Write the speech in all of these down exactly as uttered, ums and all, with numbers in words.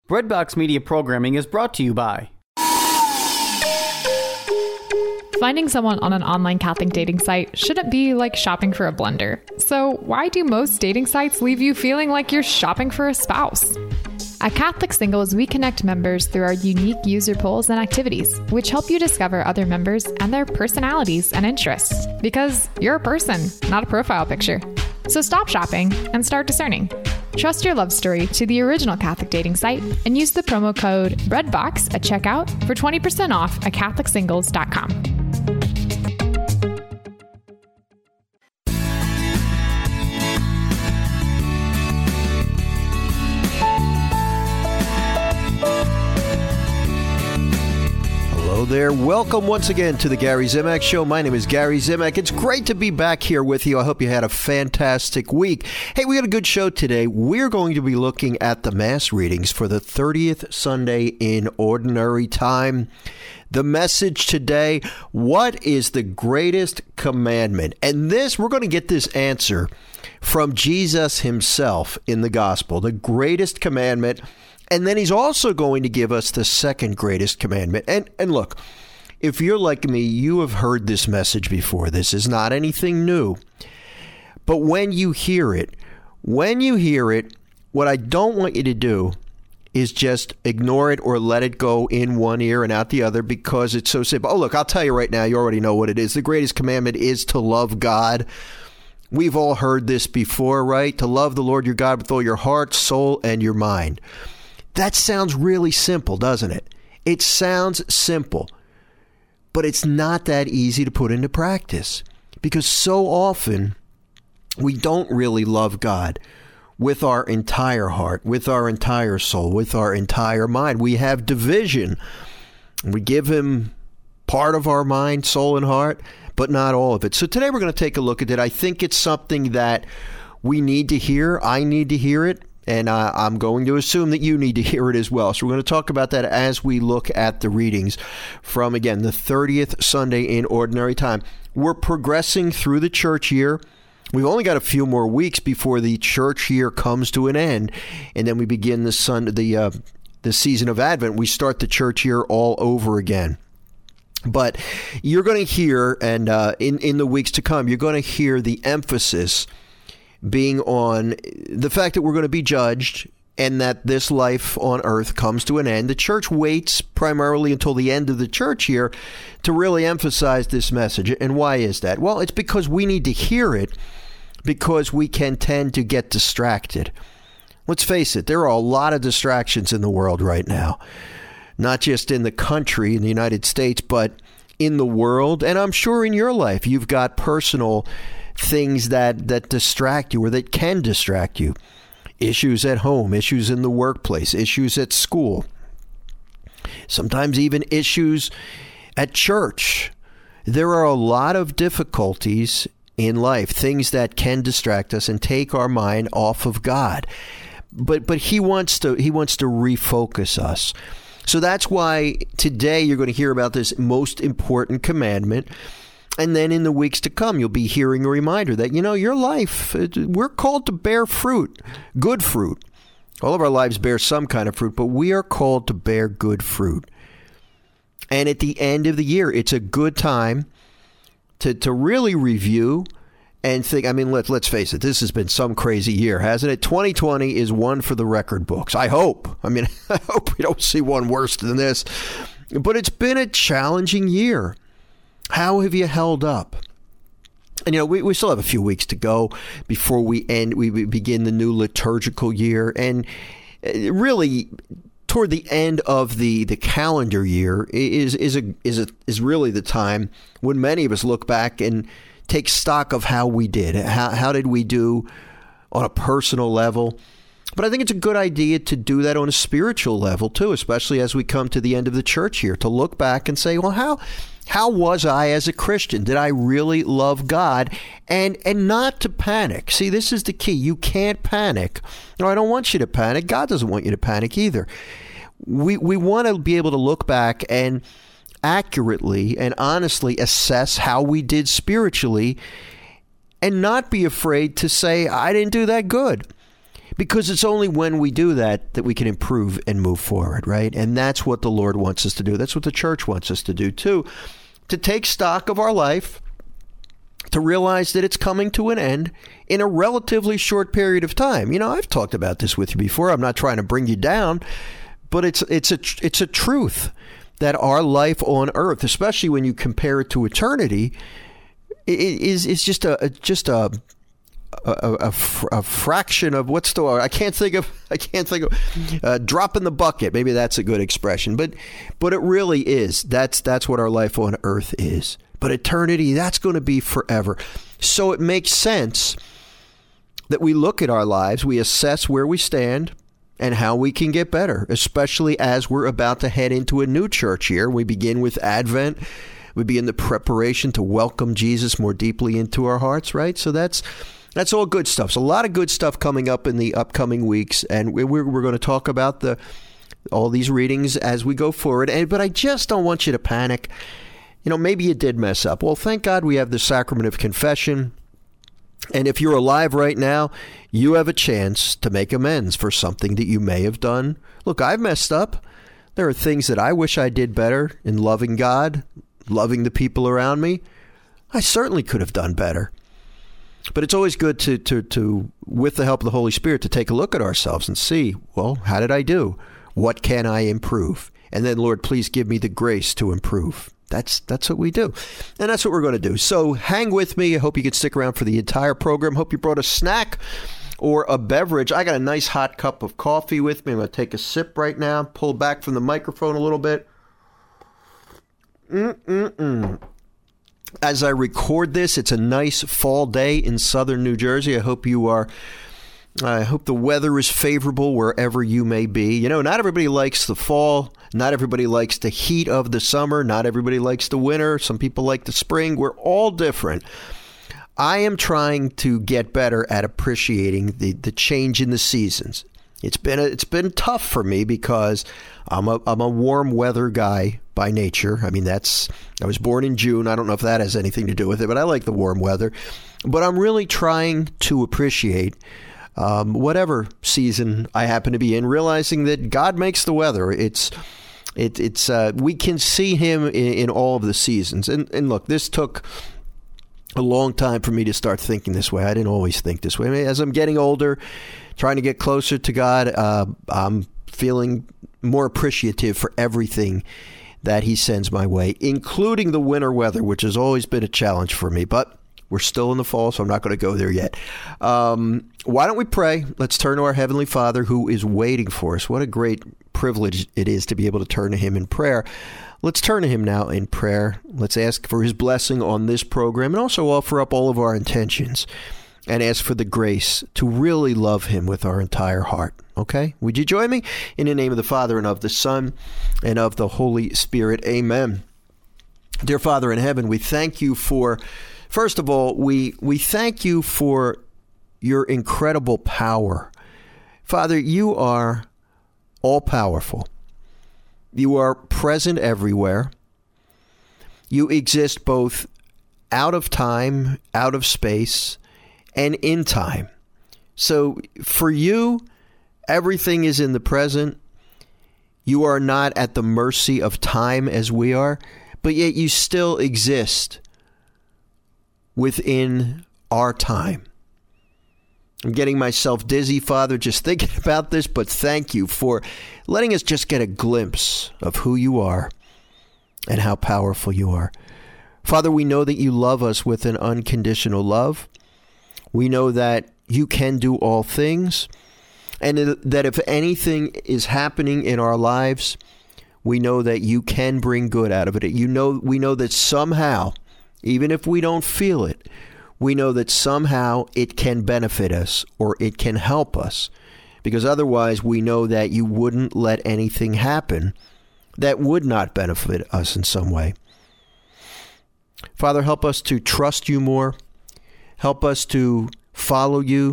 Redbox Media Programming is brought to you by... Finding someone on an online Catholic dating site shouldn't be like shopping for a blender. So why do most dating sites leave you feeling like you're shopping for a spouse? At Catholic Singles, we connect members through our unique user polls and activities, which help you discover other members and their personalities and interests. Because you're a person, not a profile picture. So stop shopping and start discerning. Trust your love story to the original Catholic dating site and use the promo code REDBOX at checkout for twenty percent off at Catholic Singles dot com. Hello there. Welcome once again to the Gary Zimak Show. My name is Gary Zimak. It's great to be back here with you. I hope you had a fantastic week. Hey, we got a good show today. We're going to be looking at the Mass readings for the thirtieth Sunday in Ordinary Time. The message today, what is the greatest commandment? And this, we're going to get this answer from Jesus himself in the gospel. The greatest commandment. And then he's also going to give us the second greatest commandment. And and look, if you're like me, you have heard this message before. This is not anything new. But when you hear it, when you hear it, what I don't want you to do is just ignore it or let it go in one ear and out the other because it's so simple. Oh, look, I'll tell you right now, you already know what it is. The greatest commandment is to love God. We've all heard this before, right? To love the Lord your God with all your heart, soul, and your mind. That sounds really simple, doesn't it? It sounds simple, but it's not that easy to put into practice because so often we don't really love God with our entire heart, with our entire soul, with our entire mind. We have division. We give him part of our mind, soul, and heart, but not all of it. So today we're going to take a look at it. I think it's something that we need to hear. I need to hear it. And uh, I'm going to assume that you need to hear it as well. So we're going to talk about that as we look at the readings from, again, the thirtieth Sunday in Ordinary Time. We're progressing through the church year. We've only got a few more weeks before the church year comes to an end. And then we begin the, sun, the, uh, the season of Advent. We start the church year all over again. But you're going to hear, and uh, in, in the weeks to come, you're going to hear the emphasis being on the fact that we're going to be judged and that this life on earth comes to an end. The church waits primarily until the end of the church year to really emphasize this message. And why is that? Well, it's because we need to hear it because we can tend to get distracted. Let's face it, there are a lot of distractions in the world right now, not just in the country, in the United States, but in the world. And I'm sure in your life, you've got personal things that, that distract you or that can distract you. Issues at home, issues in the workplace, issues at school, sometimes even issues at church. There are a lot of difficulties in life, things that can distract us and take our mind off of God. But but he wants to he wants to refocus us. So that's why today you're going to hear about this most important commandment. And then in the weeks to come, you'll be hearing a reminder that, you know, your life, we're called to bear fruit, good fruit. All of our lives bear some kind of fruit, but we are called to bear good fruit. And at the end of the year, it's a good time to, to really review and think, I mean, let's, let's face it, this has been some crazy year, hasn't it? twenty twenty is one for the record books. I hope. I mean, I hope we don't see one worse than this. But it's been a challenging year. How have you held up? And, you know, we, we still have a few weeks to go before we end, we begin the new liturgical year. And really, toward the end of the, the calendar year is is a, is a, is really the time when many of us look back and take stock of how we did. How, how did we do on a personal level? But I think it's a good idea to do that on a spiritual level, too, especially as we come to the end of the church year, to look back and say, well, how how was I as a Christian? Did I really love God? And and not to panic. See, this is the key. You can't panic. No, I don't want you to panic. God doesn't want you to panic either. We we want to be able to look back and accurately and honestly assess how we did spiritually and not be afraid to say, I didn't do that good. Because it's only when we do that that we can improve and move forward, right? And that's what the Lord wants us to do. That's what the church wants us to do too. To take stock of our life, to realize that it's coming to an end in a relatively short period of time. You know, I've talked about this with you before. I'm not trying to bring you down, but it's it's a it's a truth that our life on earth, especially when you compare it to eternity, is is just a just a a, a, a fraction of what's the I can't think of I can't think of uh, drop in the bucket. Maybe that's a good expression, but but it really is. That's that's what our life on earth is. But eternity, that's going to be forever. So it makes sense that we look at our lives, we assess where we stand and how we can get better, especially as we're about to head into a new church year. We begin with Advent. We begin the preparation to welcome Jesus more deeply into our hearts, right? So that's that's all good stuff. So a lot of good stuff coming up in the upcoming weeks, and we're, we're going to talk about the all these readings as we go forward. And but I just don't want you to panic. You know, maybe you did mess up. Well, thank God we have the sacrament of confession. And if you're alive right now, you have a chance to make amends for something that you may have done. Look, I've messed up. There are things that I wish I did better in loving God, loving the people around me. I certainly could have done better. But it's always good to, to, to, with the help of the Holy Spirit, to take a look at ourselves and see, well, how did I do? What can I improve? And then, Lord, please give me the grace to improve. That's that's what we do. And that's what we're going to do. So hang with me. I hope you can stick around for the entire program. Hope you brought a snack or a beverage. I got a nice hot cup of coffee with me. I'm going to take a sip right now. Pull back from the microphone a little bit. Mm-mm-mm. As I record this, it's a nice fall day in southern New Jersey. I hope you are... I hope the weather is favorable wherever you may be. You know, not everybody likes the fall. Not everybody likes the heat of the summer. Not everybody likes the winter. Some people like the spring. We're all different. I am trying to get better at appreciating the, the change in the seasons. It's been a, it's been tough for me because I'm a I'm a warm weather guy by nature. I mean, that's I was born in June. I don't know if that has anything to do with it, but I like the warm weather. But I'm really trying to appreciate Um, whatever season I happen to be in, realizing that God makes the weather. It's, it, it's, uh, we can see Him in, in all of the seasons. And, and look, this took a long time for me to start thinking this way. I didn't always think this way. I mean, as I'm getting older, trying to get closer to God, uh, I'm feeling more appreciative for everything that He sends my way, including the winter weather, which has always been a challenge for me. But we're still in the fall, so I'm not going to go there yet. Um, why don't we pray? Let's turn to our Heavenly Father who is waiting for us. What a great privilege it is to be able to turn to Him in prayer. Let's turn to Him now in prayer. Let's ask for His blessing on this program and also offer up all of our intentions and ask for the grace to really love Him with our entire heart. Okay? Would you join me? In the name of the Father and of the Son and of the Holy Spirit. Amen. Dear Father in heaven, we thank You for... First of all, we, we thank You for Your incredible power. Father, You are all-powerful. You are present everywhere. You exist both out of time, out of space, and in time. So for You, everything is in the present. You are not at the mercy of time as we are, but yet You still exist within our time. I'm getting myself dizzy, Father, just thinking about this, but thank You for letting us just get a glimpse of who You are and how powerful You are. Father, we know that You love us with an unconditional love. We know that You can do all things, and that if anything is happening in our lives, we know that You can bring good out of it. You know, we know that somehow, even if we don't feel it, we know that somehow it can benefit us or it can help us, because otherwise we know that You wouldn't let anything happen that would not benefit us in some way. Father, help us to trust You more. Help us to follow You,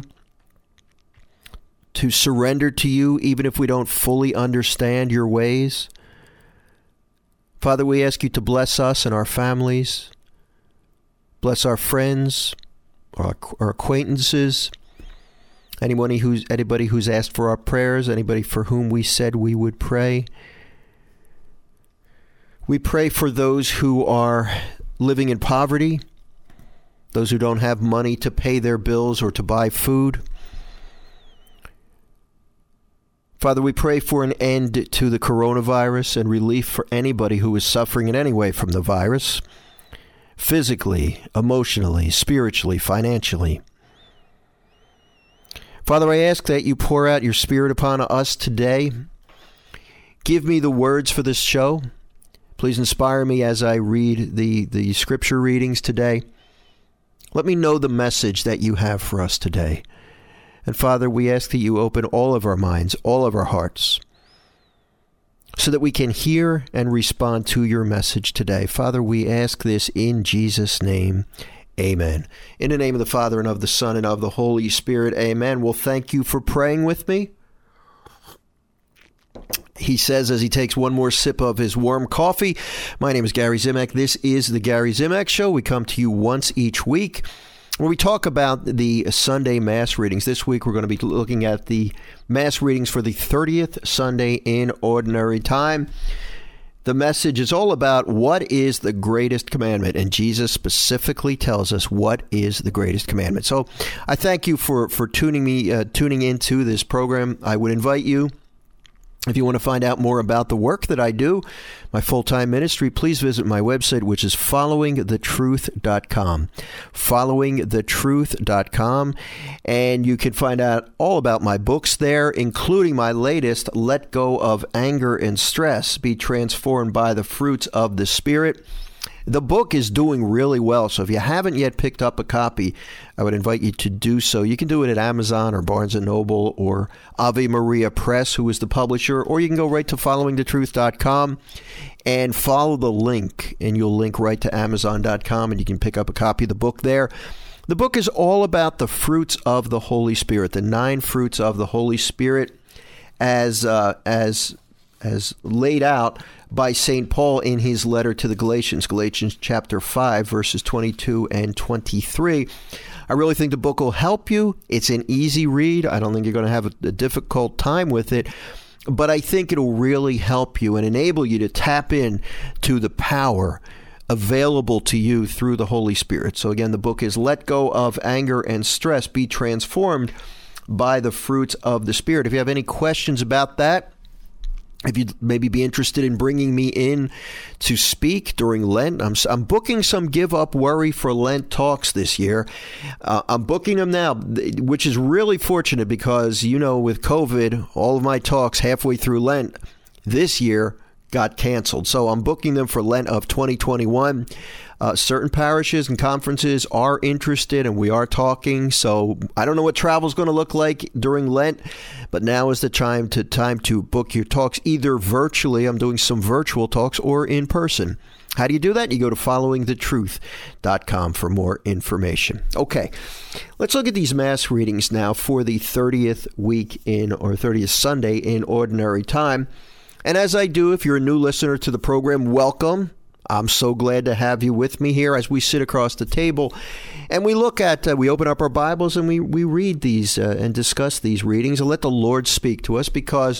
to surrender to You even if we don't fully understand Your ways. Father, we ask You to bless us and our families. Bless our friends, our, our acquaintances, Anybody who's, anybody who's asked for our prayers, anybody for whom we said we would pray. We pray for those who are living in poverty, those who don't have money to pay their bills or to buy food. Father, we pray for an end to the coronavirus and relief for anybody who is suffering in any way from the virus, physically, emotionally, spiritually, financially. Father, I ask that you pour out your Spirit upon us today. Give me the words for this show. Please inspire me as I read the, the scripture readings today. Let me know the message that you have for us today. And Father, we ask that you open all of our minds, all of our hearts, so that we can hear and respond to your message today. Father, we ask this in Jesus' name. Amen. In the name of the Father, and of the Son, and of the Holy Spirit. Amen. Well, thank you for praying with me. He says as he takes one more sip of his warm coffee, my name is Gary Zimak. This is the Gary Zimak Show. We come to you once each week where we talk about the Sunday Mass readings. This week we're going to be looking at the Mass readings for the thirtieth Sunday in Ordinary Time. The message is all about what is the greatest commandment, and Jesus specifically tells us what is the greatest commandment. So I thank you for, for tuning me, uh, tuning into this program. I would invite you, if you want to find out more about the work that I do, my full-time ministry, please visit my website, which is following the truth dot com. following the truth dot com. And you can find out all about my books there, including my latest, Let Go of Anger and Stress, Be Transformed by the Fruits of the Spirit. The book is doing really well, so if you haven't yet picked up a copy, I would invite you to do so. You can do it at Amazon or Barnes and Noble or Ave Maria Press, who is the publisher, or you can go right to following the truth dot com and follow the link, and you'll link right to amazon dot com, and you can pick up a copy of the book there. The book is all about the fruits of the Holy Spirit, the nine fruits of the Holy Spirit, as uh, as as laid out by Saint Paul in his letter to the Galatians, Galatians chapter five, verses twenty-two and twenty-three. I really think the book will help you. It's an easy read. I don't think you're going to have a, a difficult time with it, but I think it'll really help you and enable you to tap in to the power available to you through the Holy Spirit. So again, the book is Let Go of Anger and Stress, Be Transformed by the Fruits of the Spirit. If you have any questions about that, if you'd maybe be interested in bringing me in to speak during Lent, I'm, I'm booking some Give Up Worry for Lent talks this year. Uh, I'm booking them now, which is really fortunate because, you know, with COVID, all of my talks halfway through Lent this year got canceled. So I'm booking them for Lent of twenty twenty-one. Uh, certain parishes and conferences are interested, and we are talking. So I don't know what travel is going to look like during Lent, but now is the time to time to book your talks, either virtually. I'm doing some virtual talks, or in person. How do you do that? You go to following the truth dot com for more information. Okay, let's look at these Mass readings now for the thirtieth week in, or thirtieth Sunday in Ordinary Time. And as I do, if you're a new listener to the program, welcome. I'm so glad to have you with me here as we sit across the table and we look at, uh, we open up our Bibles and we, we read these uh, and discuss these readings and let the Lord speak to us, because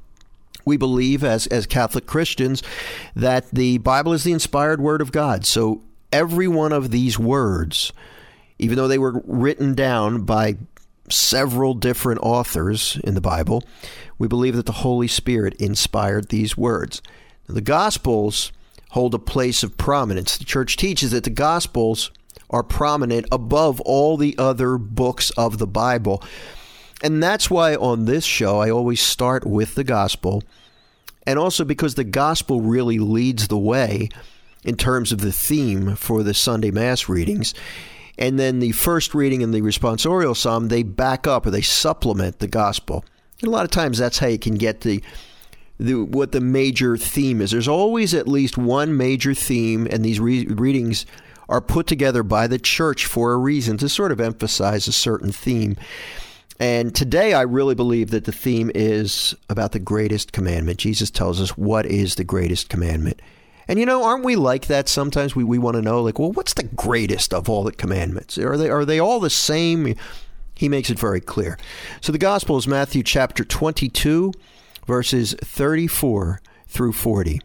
we believe as, as Catholic Christians that the Bible is the inspired Word of God. So every one of these words, even though they were written down by several different authors in the Bible, we believe that the Holy Spirit inspired these words. The Gospels hold a place of prominence. The Church teaches that the Gospels are prominent above all the other books of the Bible. And that's why on this show, I always start with the Gospel, and also because the Gospel really leads the way in terms of the theme for the Sunday Mass readings. And then the first reading and the responsorial psalm, they back up or they supplement the Gospel. And a lot of times that's how you can get the The, what the major theme is. There's always at least one major theme, and these re- readings are put together by the Church for a reason, to sort of emphasize a certain theme. And today I really believe that the theme is about the greatest commandment. Jesus tells us what is the greatest commandment. And you know, aren't we like that sometimes? We, we want to know, like, well, what's the greatest of all the commandments? Are they, are they all the same? He makes it very clear. So the gospel is Matthew chapter twenty-two, verses thirty-four through forty.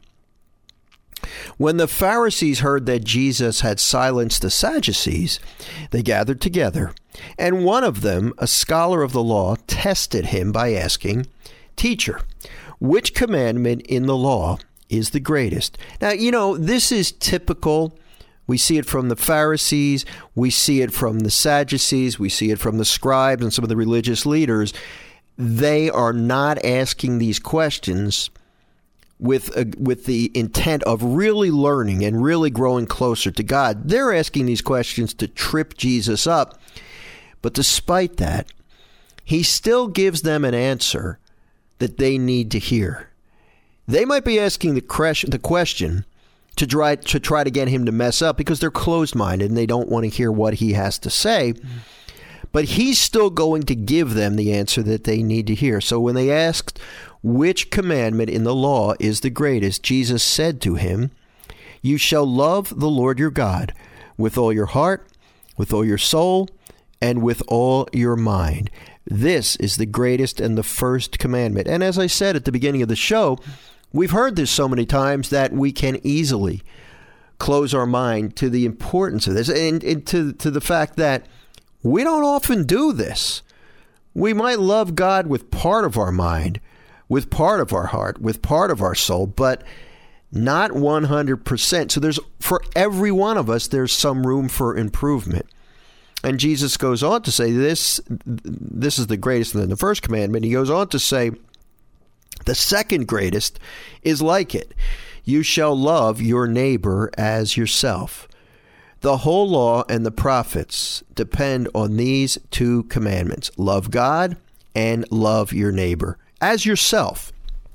When the Pharisees heard that Jesus had silenced the Sadducees, they gathered together, and one of them, a scholar of the law, tested him by asking, "Teacher, which commandment in the law is the greatest?" Now, you know, this is typical. We see it from the Pharisees. We see it from the Sadducees. We see it from the scribes and some of the religious leaders. They are not asking these questions with a, with the intent of really learning and really growing closer to God. They're asking these questions to trip Jesus up. But despite that, he still gives them an answer that they need to hear. They might be asking the question, the question to try to try to get him to mess up because they're closed-minded and they don't want to hear what he has to say. Mm-hmm. But he's still going to give them the answer that they need to hear. So when they asked which commandment in the law is the greatest, Jesus said to him, "You shall love the Lord your God with all your heart, with all your soul, and with all your mind. This is the greatest and the first commandment." And as I said at the beginning of the show, we've heard this so many times that we can easily close our mind to the importance of this and, and to, to the fact that we don't often do this. We might love God with part of our mind, with part of our heart, with part of our soul, but not one hundred percent. So there's, for every one of us, there's some room for improvement. And Jesus goes on to say this, this is the greatest than the first commandment. He goes on to say, the second greatest is like it. You shall love your neighbor as yourself. The whole law and the prophets depend on these two commandments. Love God and love your neighbor as yourself.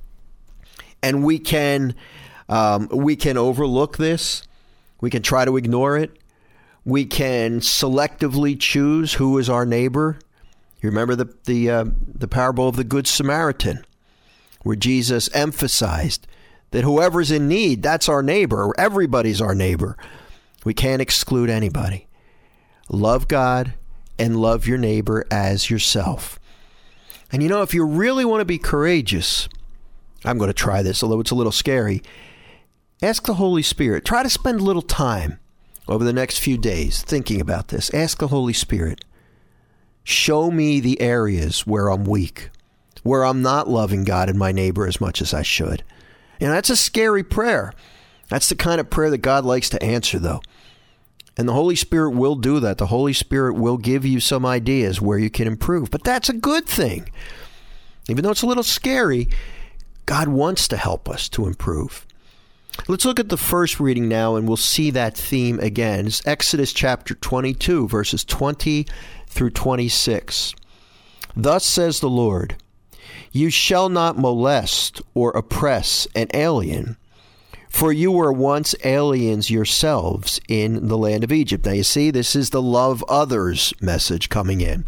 And we can um, we can overlook this. We can try to ignore it. We can selectively choose who is our neighbor. You remember the the uh, the parable of the Good Samaritan, where Jesus emphasized that whoever's in need, that's our neighbor. Everybody's our neighbor. We can't exclude anybody. Love God and love your neighbor as yourself. And you know, if you really want to be courageous, I'm going to try this, although it's a little scary. Ask the Holy Spirit. Try to spend a little time over the next few days thinking about this. Ask the Holy Spirit, show me the areas where I'm weak, where I'm not loving God and my neighbor as much as I should. And that's a scary prayer. That's the kind of prayer that God likes to answer, though. And the Holy Spirit will do that. The Holy Spirit will give you some ideas where you can improve. But that's a good thing. Even though it's a little scary, God wants to help us to improve. Let's look at the first reading now, and we'll see that theme again. It's Exodus chapter twenty-two, verses twenty through twenty-six. Thus says the Lord, you shall not molest or oppress an alien, for you were once aliens yourselves in the land of Egypt. Now you see, this is the love others message coming in.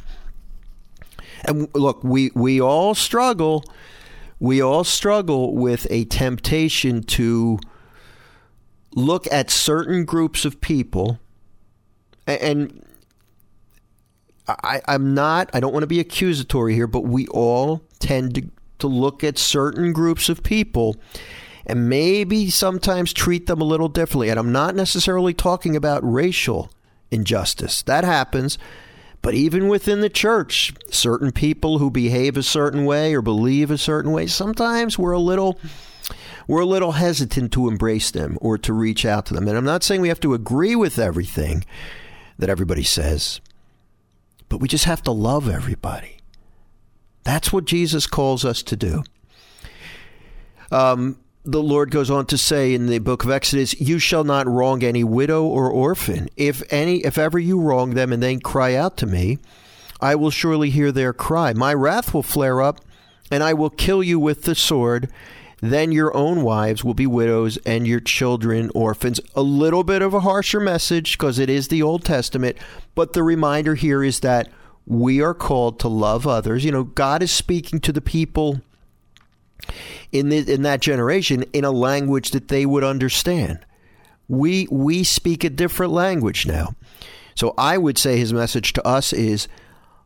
And look, we, we all struggle. We all struggle with a temptation to look at certain groups of people. And I, I'm not, I don't want to be accusatory here, but we all tend to, to look at certain groups of people and maybe sometimes treat them a little differently. And I'm not necessarily talking about racial injustice. That happens. But even within the church, certain people who behave a certain way or believe a certain way, sometimes we're a little we're a little hesitant to embrace them or to reach out to them. And I'm not saying we have to agree with everything that everybody says, but we just have to love everybody. That's what Jesus calls us to do. Um, the Lord goes on to say in the book of Exodus, you shall not wrong any widow or orphan. If any, if ever you wrong them and they cry out to me, I will surely hear their cry. My wrath will flare up and I will kill you with the sword. Then your own wives will be widows and your children orphans. A little bit of a harsher message because it is the Old Testament. But the reminder here is that we are called to love others. You know, God is speaking to the people in the, in that generation in a language that they would understand. We we speak a different language now. So I would say his message to us is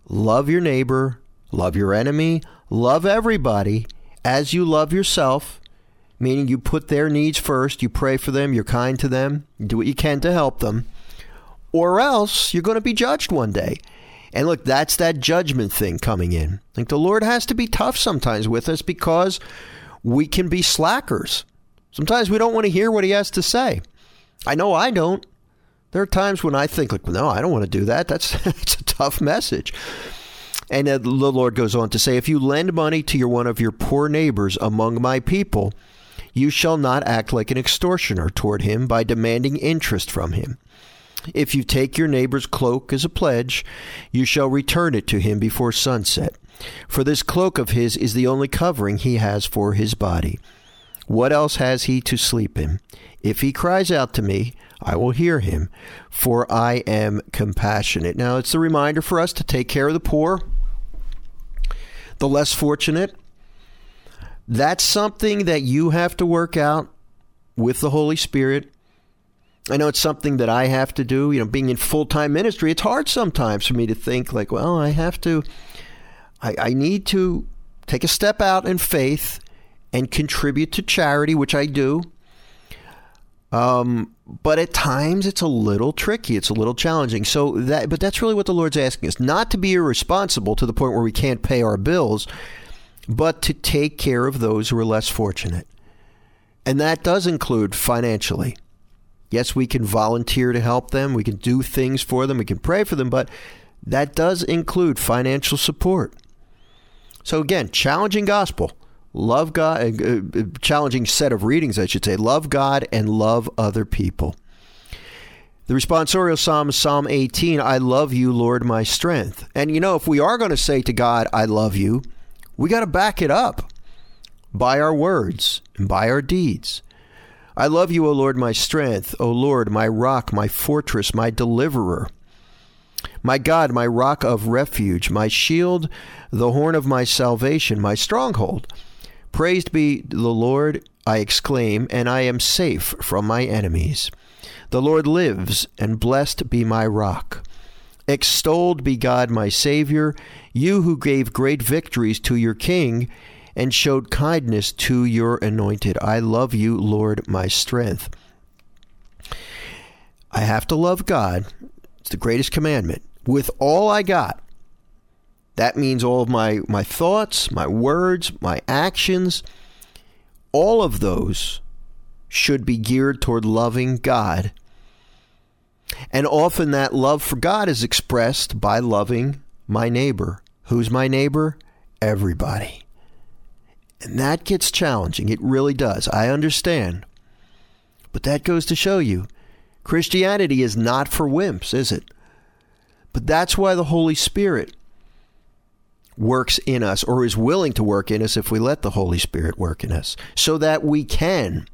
love your neighbor, love your enemy, love everybody as you love yourself, meaning you put their needs first, you pray for them, you're kind to them, you do what you can to help them, or else you're going to be judged one day. And look, that's that judgment thing coming in. I think the Lord has to be tough sometimes with us because we can be slackers. Sometimes we don't want to hear what he has to say. I know I don't. There are times when I think, like, no, I don't want to do that. That's, that's a tough message. And uh, the Lord goes on to say, if you lend money to your one of your poor neighbors among my people, you shall not act like an extortioner toward him by demanding interest from him. If you take your neighbor's cloak as a pledge, you shall return it to him before sunset. For this cloak of his is the only covering he has for his body. What else has he to sleep in? If he cries out to me, I will hear him, for I am compassionate. Now, it's a reminder for us to take care of the poor, the less fortunate. That's something that you have to work out with the Holy Spirit. I know it's something that I have to do. You know, being in full-time ministry, it's hard sometimes for me to think like, well, I have to, I, I need to take a step out in faith and contribute to charity, which I do. Um, but at times it's a little tricky. It's a little challenging. So that, but that's really what the Lord's asking us, not to be irresponsible to the point where we can't pay our bills, but to take care of those who are less fortunate. And that does include financially. Yes, we can volunteer to help them. We can do things for them. We can pray for them. But that does include financial support. So again, challenging gospel. Love God, uh, uh, challenging set of readings, I should say. Love God and love other people. The responsorial psalm is Psalm eighteen, I love you, Lord, my strength. And you know, if we are going to say to God, I love you, we got to back it up by our words and by our deeds. I love you, O Lord, my strength, O Lord, my rock, my fortress, my deliverer. My God, my rock of refuge, my shield, the horn of my salvation, my stronghold. Praised be the Lord, I exclaim, and I am safe from my enemies. The Lord lives, and blessed be my rock. Extolled be God, my Savior, you who gave great victories to your king, and showed kindness to your anointed. I love you, Lord, my strength. I have to love God. It's the greatest commandment. With all I got. That means all of my, my thoughts, my words, my actions. All of those should be geared toward loving God. And often that love for God is expressed by loving my neighbor. Who's my neighbor? Everybody. And that gets challenging. It really does. I understand. But that goes to show you, Christianity is not for wimps, is it? But that's why the Holy Spirit works in us, or is willing to work in us if we let the Holy Spirit work in us, so that we can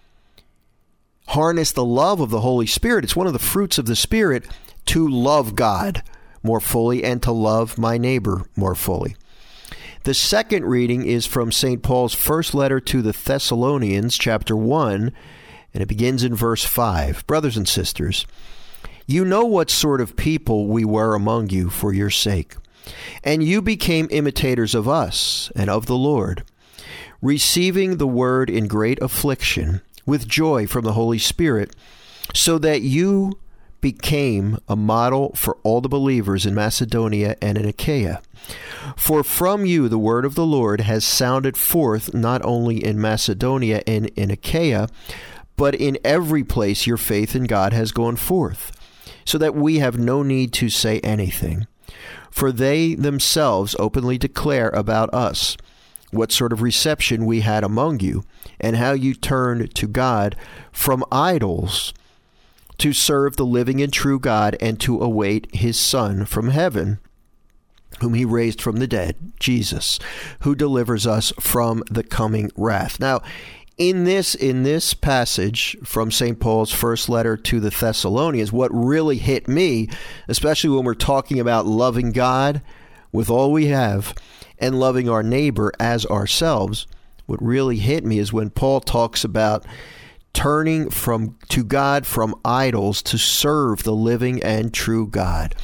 harness the love of the Holy Spirit. It's one of the fruits of the Spirit to love God more fully and to love my neighbor more fully. The second reading is from Saint Paul's first letter to the Thessalonians, chapter one, and it begins in verse five. Brothers and sisters, you know what sort of people we were among you for your sake, and you became imitators of us and of the Lord, receiving the word in great affliction with joy from the Holy Spirit, so that you became a model for all the believers in Macedonia and in Achaia. For from you the word of the Lord has sounded forth not only in Macedonia and in Achaia, but in every place your faith in God has gone forth, so that we have no need to say anything. For they themselves openly declare about us what sort of reception we had among you, and how you turned to God from idols to serve the living and true God, and to await his Son from heaven, whom he raised from the dead, Jesus, who delivers us from the coming wrath. Now, in this in this passage from Saint Paul's first letter to the Thessalonians, what really hit me, especially when we're talking about loving God with all we have and loving our neighbor as ourselves, what really hit me is when Paul talks about turning from to God from idols to serve the living and true God.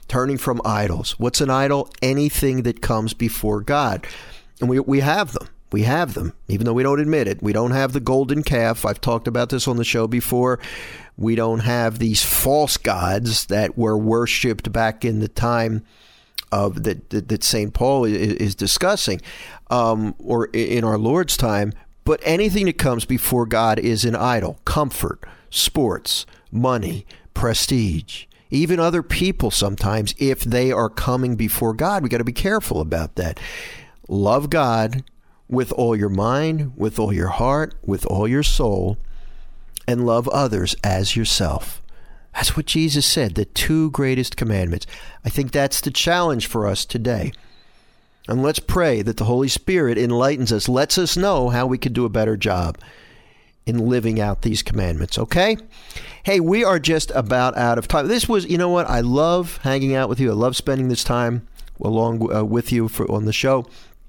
turning from idols. What's an idol? Anything that comes before God. And we we have them. We have them, even though we don't admit it. We don't have the golden calf. I've talked about this on the show before. We don't have these false gods that were worshipped back in the time of that that, that Saint Paul is, is discussing, um, or in our Lord's time. But anything that comes before God is an idol. Comfort, sports, money, prestige, even other people sometimes, if they are coming before God. We got to be careful about that. Love God with all your mind, with all your heart, with all your soul, and love others as yourself. That's what Jesus said, the two greatest commandments. I think that's the challenge for us today. And let's pray that the Holy Spirit enlightens us, lets us know how we can do a better job in living out these commandments, okay? Hey, we are just about out of time. This was, you know what, I love hanging out with you. I love spending this time along uh, with you for, on the show.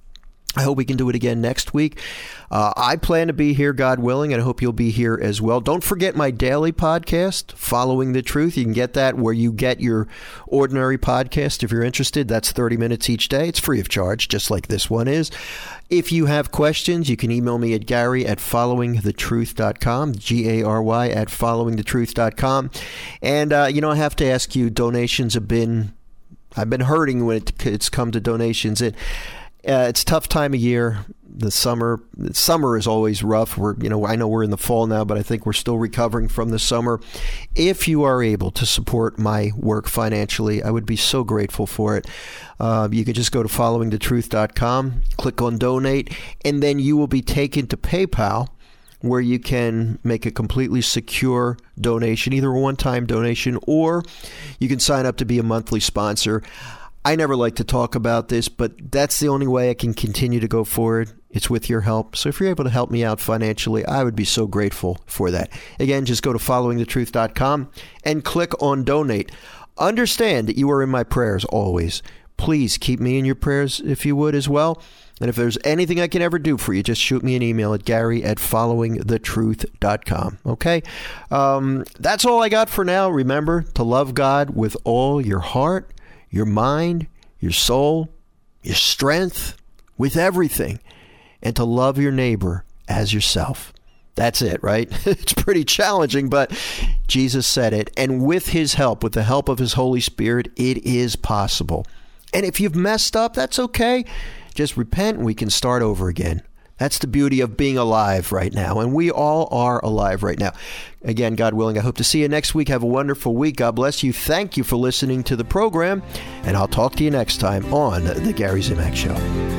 I hope we can do it again next week. Uh, I plan to be here, God willing, and I hope you'll be here as well. Don't forget my daily podcast, Following the Truth. You can get that where you get your ordinary podcast if you're interested. That's thirty minutes each day. It's free of charge, just like this one is. If you have questions, you can email me at Gary at following the truth dot com, G A R Y at following the truth dot com. And, uh, you know, I have to ask you, donations have been, I've been hurting when it, it's come to donations. It, Uh, it's a tough time of year. The summer, summer is always rough. We're, you know, I know we're in the fall now, but I think we're still recovering from the summer. If you are able to support my work financially, I would be so grateful for it. Uh, you can just go to following the truth dot com, click on donate, and then you will be taken to PayPal, where you can make a completely secure donation, either a one-time donation, or you can sign up to be a monthly sponsor. I never like to talk about this, but that's the only way I can continue to go forward. It's with your help. So if you're able to help me out financially, I would be so grateful for that. Again, just go to following the truth dot com and click on donate. Understand that you are in my prayers always. Please keep me in your prayers if you would as well. And if there's anything I can ever do for you, just shoot me an email at Gary at following the truth dot com. Okay? Um, that's all I got for now. Remember to love God with all your heart, your mind, your soul, your strength, with everything, and to love your neighbor as yourself. That's it, right? It's pretty challenging, but Jesus said it. And with his help, with the help of his Holy Spirit, it is possible. And if you've messed up, that's okay. Just repent and we can start over again. That's the beauty of being alive right now. And we all are alive right now. Again, God willing, I hope to see you next week. Have a wonderful week. God bless you. Thank you for listening to the program. And I'll talk to you next time on The Gary Zimak Show.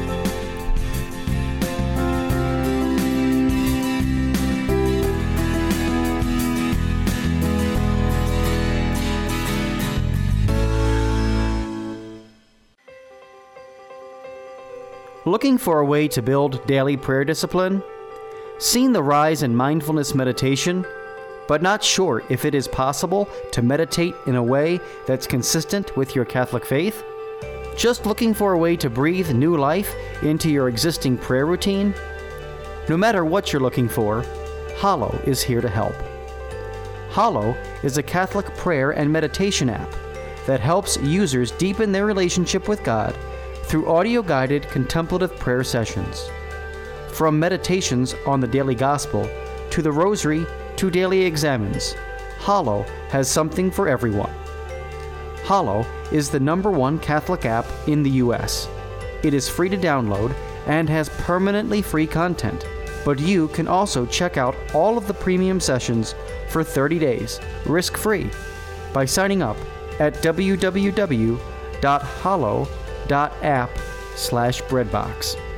Looking for a way to build daily prayer discipline? Seen the rise in mindfulness meditation, but not sure if it is possible to meditate in a way that's consistent with your Catholic faith? Just looking for a way to breathe new life into your existing prayer routine? No matter what you're looking for, Hallow is here to help. Hallow is a Catholic prayer and meditation app that helps users deepen their relationship with God through audio-guided contemplative prayer sessions. From meditations on the daily gospel to the rosary to daily examens, Hallow has something for everyone. Hallow is the number one Catholic app in the U S. It is free to download and has permanently free content, but you can also check out all of the premium sessions for thirty days, risk-free, by signing up at w w w dot hallow dot app slash breadbox.